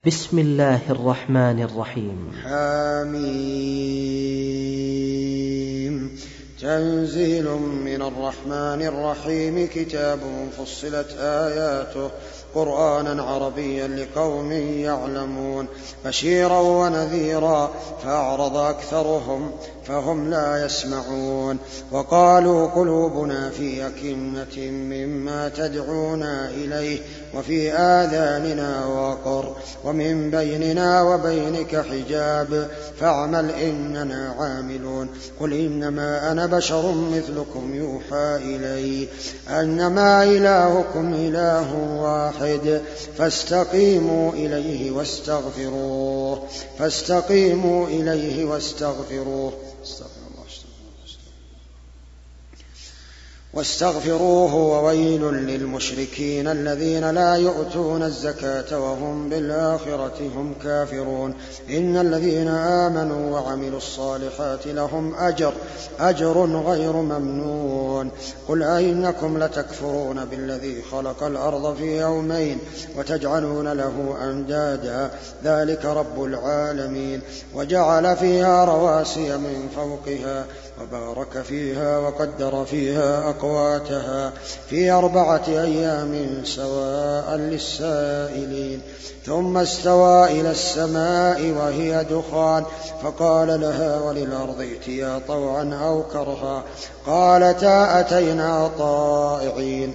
بسم الله الرحمن الرحيم. حميم. تنزيل من الرحمن الرحيم. كتاب فصلت آياته قرآنا عربيا لقوم يعلمون بشيرا ونذيرا فأعرض أكثرهم فهم لا يسمعون. وقالوا قلوبنا في أكنة مما تدعونا إليه وفي آذاننا وقر ومن بيننا وبينك حجاب فاعمل إننا عاملون. قل إنما أنا بشر مثلكم يوحى إلي أنما إلهكم إله واحد فاستقيموا إليه واستغفروه وويل للمشركين الذين لا يؤتون الزكاة وهم بالآخرة هم كافرون. إن الذين آمنوا وعملوا الصالحات لهم أجر غير ممنون. قل أئنكم لتكفرون بالذي خلق الأرض في يومين وتجعلون له أندادا ذلك رب العالمين. وجعل فيها رواسي من فوقها وبارك فيها وقدر فيها أقواتها في 4 أيام سواء للسائلين. ثم استوى إلى السماء وهي دخان فقال لها وللأرض ائتيا طوعا أو كرها قالتا أتينا طائعين.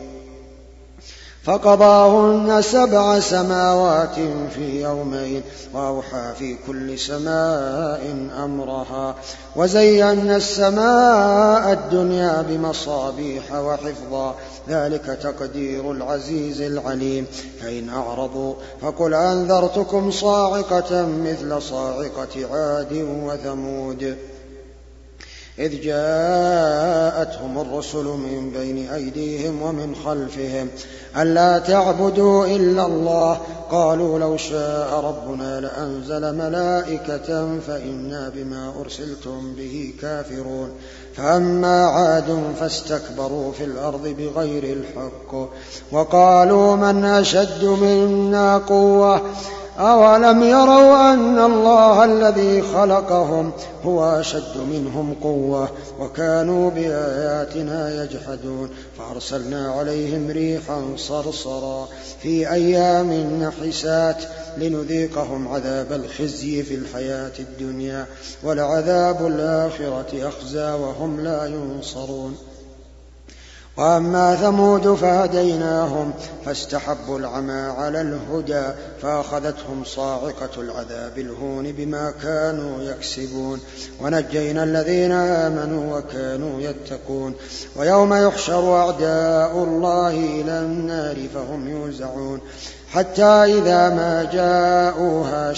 فقضاهن 7 سماوات في يومين وأوحى في كل سماء أمرها وزينا السماء الدنيا بمصابيح وحفظا ذلك تقدير العزيز العليم. فإن أعرضوا فقل أنذرتكم صاعقة مثل صاعقة عاد وثمود إذ جاءتهم الرسل من بين أيديهم ومن خلفهم ألا تعبدوا إلا الله قالوا لو شاء ربنا لأنزل ملائكة فإنا بما أرسلتم به كافرون. فأما عاد فاستكبروا في الأرض بغير الحق وقالوا من أشد منا قوة أولم يروا أن الله الذي خلقهم هو أشد منهم قوة وكانوا بآياتنا يجحدون. فأرسلنا عليهم ريحا صرصرا في أيام نحسات لنذيقهم عذاب الخزي في الحياة الدنيا ولعذاب الآخرة أخزى وهم لا ينصرون. وأما ثمود فهديناهم فاستحبوا العمى على الهدى فأخذتهم صاعقة العذاب الهون بما كانوا يكسبون. ونجينا الذين آمنوا وكانوا يتقون. ويوم يحشر أعداء الله إلى النار فهم يوزعون حتى إذا ما جاءوها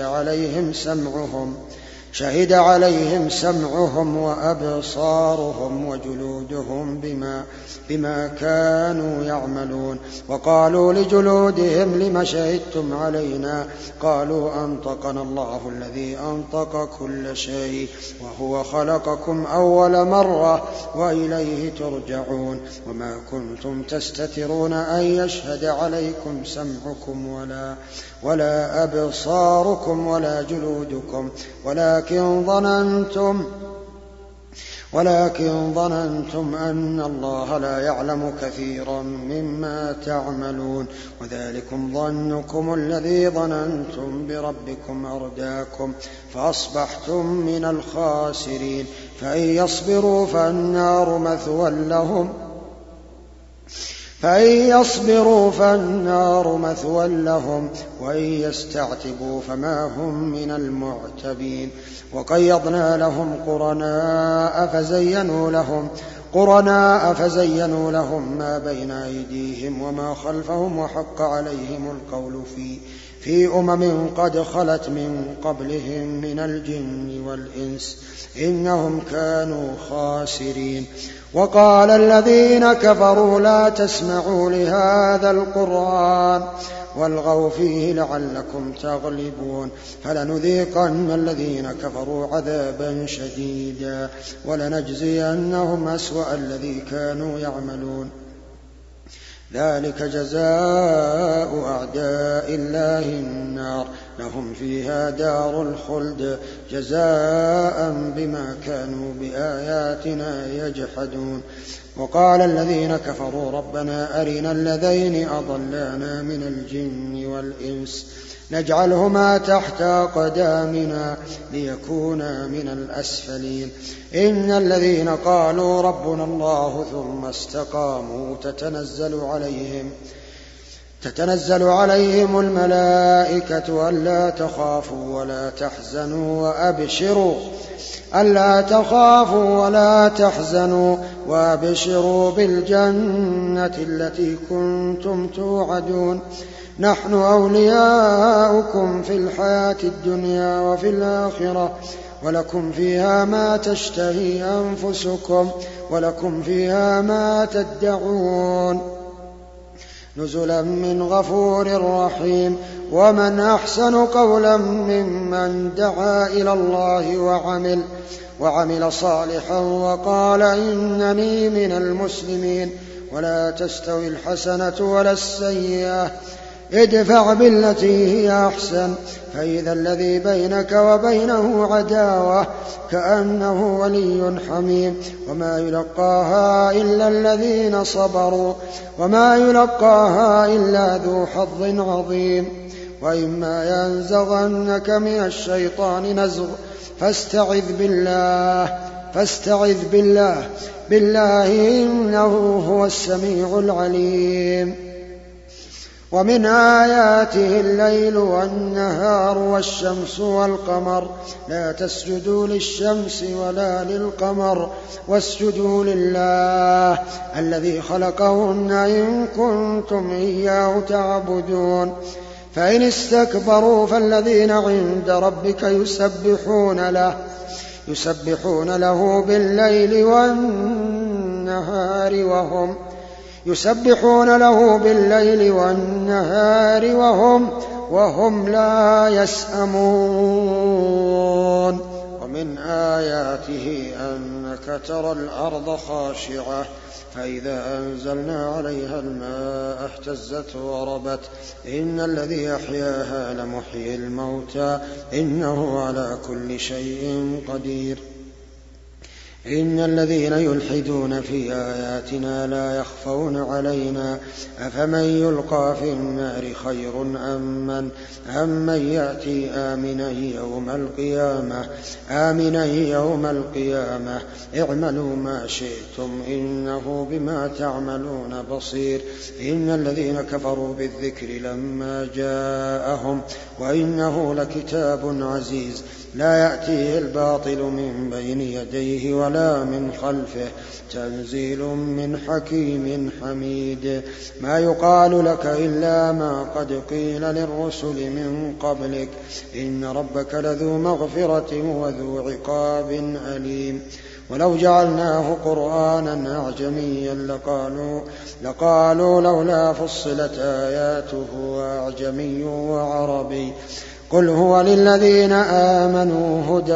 شهد عليهم سمعهم وأبصارهم وجلودهم بما كانوا يعملون. وقالوا لجلودهم لم شهدتم علينا قالوا أنطقنا الله الذي أنطق كل شيء وهو خلقكم أول مرة وإليه ترجعون. وما كنتم تستترون أن يشهد عليكم سمعكم ولا أبصاركم ولا جلودكم ولكن ظننتم أن الله لا يعلم كثيرا مما تعملون. وذلكم ظنكم الذي ظننتم بربكم أرداكم فأصبحتم من الخاسرين. فإن يصبروا فالنار مثوى لهم وإن يستعتبوا فما هم من المعتبين. وقيضنا لهم قرناء فزينوا لهم ما بين أيديهم وما خلفهم وحق عليهم القول في أمم قد خلت من قبلهم من الجن والإنس إنهم كانوا خاسرين. وقال الذين كفروا لا تسمعوا لهذا القرآن والغوا فيه لعلكم تغلبون. فلنذيقن الذين كفروا عذابا شديدا ولنجزينهم أسوأ الذي كانوا يعملون. ذلك جزاء أعداء الله النار لهم فيها دار الخلد جزاء بما كانوا بآياتنا يجحدون. وقال الذين كفروا ربنا أرنا الذين أضلانا من الجن والإنس نجعلهما تحت أقدامنا ليكونا من الأسفلين. إن الذين قالوا ربنا الله ثم استقاموا تتنزل عليهم الملائكة ألا تخافوا ولا تحزنوا وأبشروا بالجنة التي كنتم توعدون نحن أولياؤكم في الحياة الدنيا وفي الآخرة ولكم فيها ما تشتهي أنفسكم ولكم فيها ما تدعون نزلا من غفور رحيم. ومن أحسن قولا ممن دعا إلى الله وعمل صالحا وقال إنني من المسلمين. ولا تستوي الحسنة ولا السيئة ادفع بالتي هي أحسن فإذا الذي بينك وبينه عداوة كأنه ولي حميم. وما يلقاها إلا الذين صبروا وما يلقاها إلا ذو حظ عظيم. وإما ينزغنك من الشيطان نزغ فاستعذ بالله إنه هو السميع العليم. ومن آياته الليل والنهار والشمس والقمر لا تسجدوا للشمس ولا للقمر واسجدوا لله الذي خلقهن إن كنتم إياه تعبدون. فإن استكبروا فالذين عند ربك يسبحون له بالليل والنهار وهم لا يسأمون. ومن آياته أنك ترى الأرض خاشعة فإذا أنزلنا عليها الماء اهتزت وربت إن الذي أحياها لمحيي الموتى إنه على كل شيء قدير. إن الذين يلحدون في آياتنا لا يخفون علينا أفمن يلقى في النار خير أم من يأتي آمنا يوم القيامة اعملوا ما شئتم إنه بما تعملون بصير. إن الذين كفروا بالذكر لما جاءهم وإنه لكتاب عزيز لا يأتيه الباطل من بين يديه ولا من خلفه تنزيل من حكيم حميد. ما يقال لك إلا ما قد قيل للرسل من قبلك إن ربك لذو مغفرة وذو عقاب أليم. ولو جعلناه قرآنا أعجميا لقالوا لولا فصلت آياته أعجمي وعربي قل هو للذين آمنوا هدى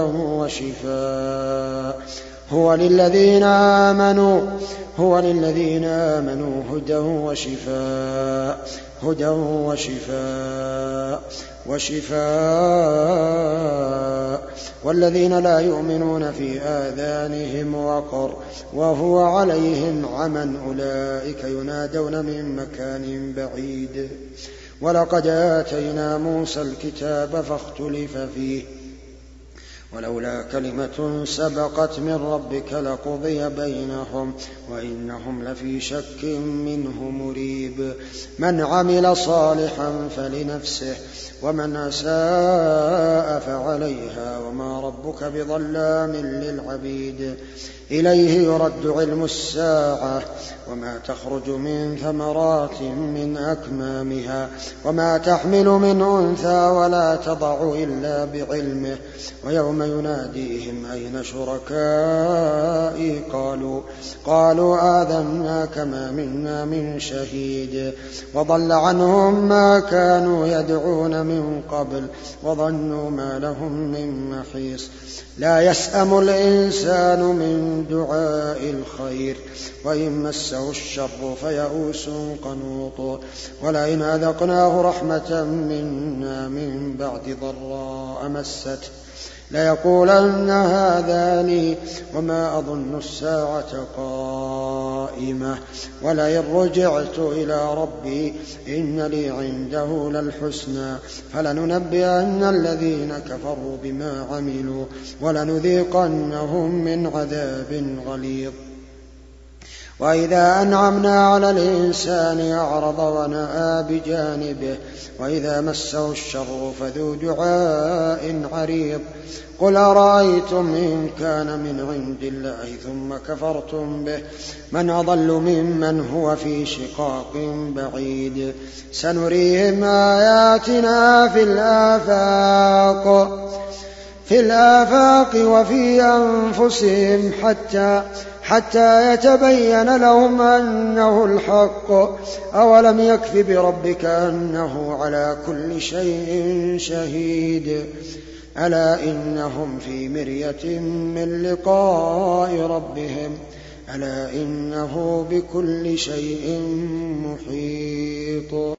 وشفاء والذين لا يؤمنون في آذانهم وقر وهو عليهم عمى أولئك ينادون من مكان بعيد. ولقد آتينا موسى الكتاب فاختلف فيه ولولا كلمة سبقت من ربك لقضي بينهم وإنهم لفي شك منه مريب. من عمل صالحا فلنفسه ومن أساء فعليها وما ربك بظلام للعبيد. إليه يرد علم الساعة وما تخرج من ثمرات من أكمامها وما تحمل من أنثى ولا تضع إلا بعلمه ويوم يناديهم أين شركائي قالوا آذناك ما منا من شهيد وضل عنهم ما كانوا يدعون من قبل وظنوا ما لهم من محيص لا يسأم الإنسان من دعاء الخير وإن مسه الشر فيئوس قنوط ولئن أذقناه رحمة منا من بعد ضراء مسته ليقولن هذا لي وما أظن الساعة قائمة ولئن رجعت إلى ربي إن لي عنده للحسنى فلننبئن الذين كفروا بما عملوا ولنذيقنهم من عذاب غليظ وإذا أنعمنا على الإنسان أعرض ونأى بجانبه وإذا مسه الشر فذو دعاء عريض قل أرأيتم إن كان من عند الله ثم كفرتم به من أضل ممن هو في شقاق بعيد سنريهم آياتنا في الآفاق وفي أنفسهم حتى يتبين لهم أنه الحق أولم يكف بربك أنه على كل شيء شهيد ألا إنهم في مرية من لقاء ربهم ألا إنه بكل شيء محيط.